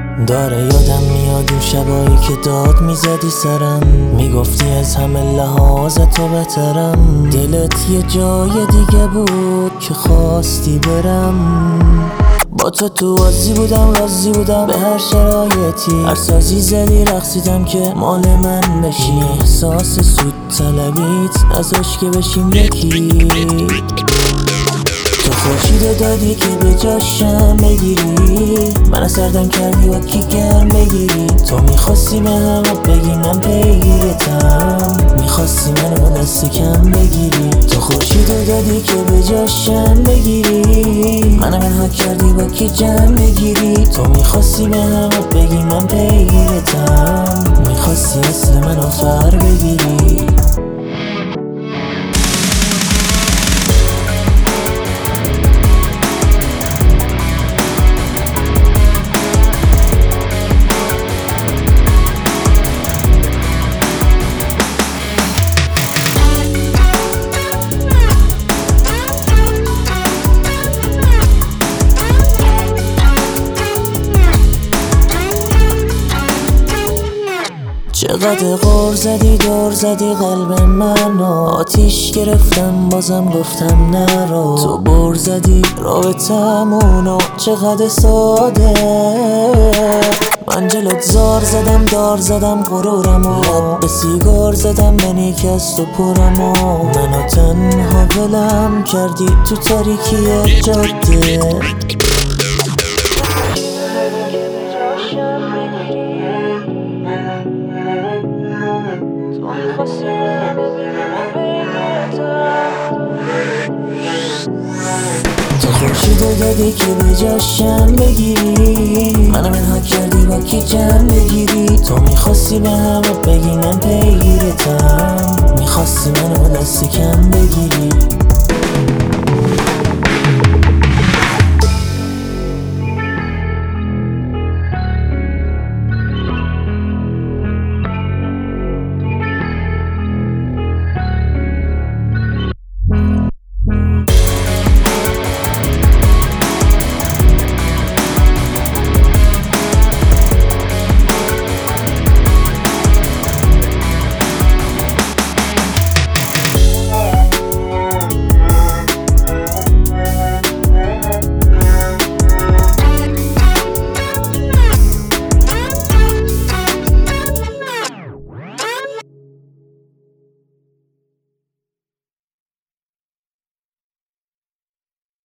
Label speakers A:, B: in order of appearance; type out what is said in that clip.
A: داره یادم میاد اون شبایی که داد میزدی سرم، میگفتی از همه لحاظ تو بهترم. دلت یه جای دیگه بود که خواستی برم. با تو راضی بودم، راضی بودم به هر شرایطی. هر سازی زدی رقصیدم که مال من بشی. احساس سود طلبیت ازش که بشیم یکی. تو خورشید دادی که به جاشم بگیری، من سردم کردی و کی گرم بگیری. تو میخواستی به همه بگی من پیگیرتم، میخواستی منو دست کم بگیری. تو خورشید دادی که به جاشم بگیری، منو منها کردی با کی جمع بگیری. تو میخواستی به همه بگی من پیگیرتم، میخواستی اصل منو فر بگیری. چقدر غر زدی دور زدی قلب منو، آتیش گرفتم بازم گفتم نرو. تو بر زدی رابطمونو چقدر ساده. من جلوت زار زدم دار زدم غرورمو، لب به سیگار زدم منی که از تو پرمو. منو تنها ولم کردی تو تاریکی جاده. تو خورشید دادی که به جاشم بگیری، منو منها کردی با کی جمع بگیری. تو میخواستی به همه بگی من پیگیرتم، میخواستی منو دست کم بگیری.